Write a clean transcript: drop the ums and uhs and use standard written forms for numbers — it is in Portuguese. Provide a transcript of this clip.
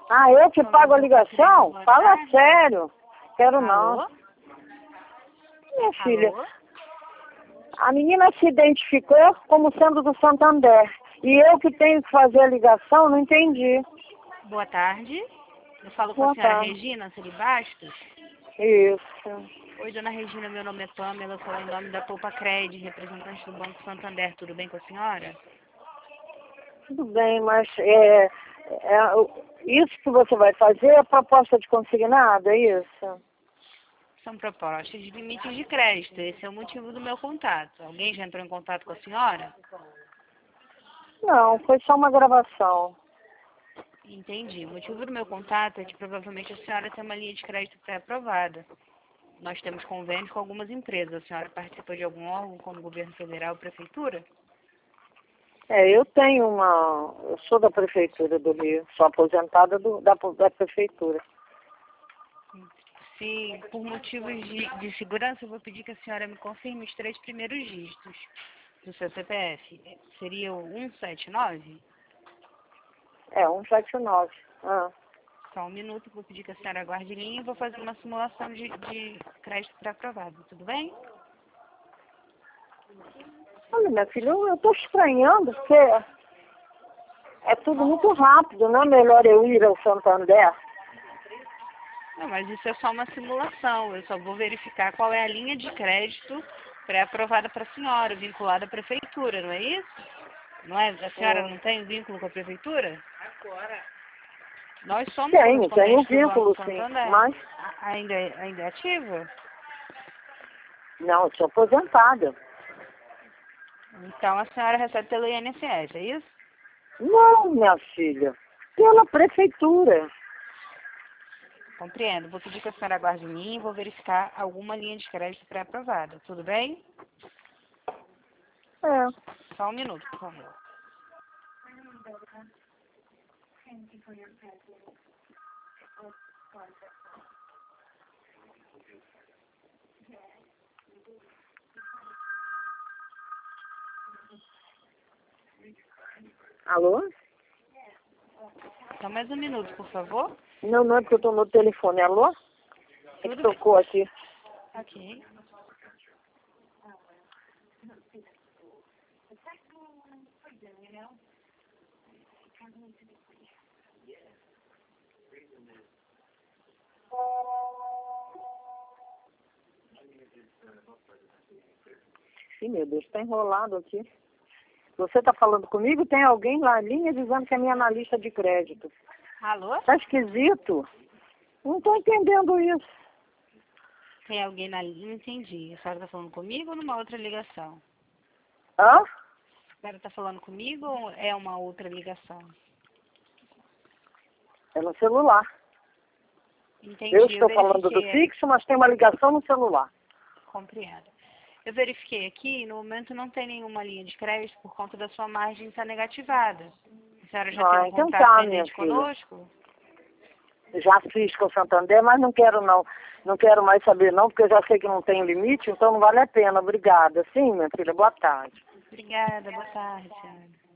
Ah, eu que pago a ligação? Boa Fala tarde. sério. Quero não. Alô? Minha filha, Alô? a menina se identificou como sendo do Santander. E eu que tenho que fazer a ligação, não entendi. Boa tarde. Eu falo com a Boa senhora tarde. Regina Celibastos. Isso. Oi, dona Regina, meu nome é Pamela, eu falo em nome da Poupa Cred, representante do Banco Santander. Tudo bem com a senhora? Tudo bem, mas isso que você vai fazer é proposta de consignado, é isso? São propostas de limites de crédito. Esse é o motivo do meu contato. Alguém já entrou em contato com a senhora? Não, foi só uma gravação. Entendi. O motivo do meu contato é que provavelmente a senhora tem uma linha de crédito pré-aprovada. Nós temos convênios com algumas empresas. A senhora participa de algum órgão, como governo federal ou prefeitura? Eu tenho eu sou da Prefeitura do Rio, sou aposentada da Prefeitura. Se por motivos de segurança, eu vou pedir que a senhora me confirme os 3 primeiros dígitos do seu CPF. Seria o 179? 179. Ah, Só um minuto, vou pedir que a senhora aguarde em linha e vou fazer uma simulação de crédito pré-aprovado. Tudo bem? olha, minha filha, eu estou estranhando, porque é tudo muito rápido, não é melhor eu ir ao Santander? Não, mas isso é só uma simulação. Eu só vou verificar qual é a linha de crédito pré-aprovada para a senhora, vinculada à prefeitura, não é isso? Não é? A senhora não tem vínculo com a prefeitura? Nós somos Tenho correspondentes do vínculo, Banco sim, Santander. mas Ainda é ativa? não, eu sou aposentada. Então a senhora recebe pelo INSS, é isso? Não, minha filha, pela Prefeitura. Compreendo. Vou pedir que a senhora aguarde em mim e vou verificar alguma linha de crédito pré-aprovada. Tudo bem? É. Só um minuto, por favor. Alô? Só mais um minuto, por favor. Não, não é porque eu estou no telefone. Alô? É que Tudo bem. tocou aqui. Ok. Ih, meu Deus, está enrolado aqui. Você está falando comigo? Tem alguém lá na linha dizendo que é minha analista de crédito. Alô? Tá esquisito? Não estou entendendo isso. Tem alguém na linha? Não entendi. A senhora está falando comigo ou numa outra ligação? Hã? A senhora está falando comigo ou é uma outra ligação? É no celular. Entendi. Eu estou falando do verifiquei. fixo, mas tem uma ligação no celular. Compreendo. Eu verifiquei aqui, no momento não tem nenhuma linha de crédito por conta da sua margem estar negativada. A senhora já tem um Então contrato tá, minha pendente filha. conosco? Já fiz com o Santander, mas não quero não. Não quero mais saber não, porque eu já sei que não tem limite, então não vale a pena. Obrigada. Sim, minha filha, boa tarde. Obrigada, boa tarde, senhora.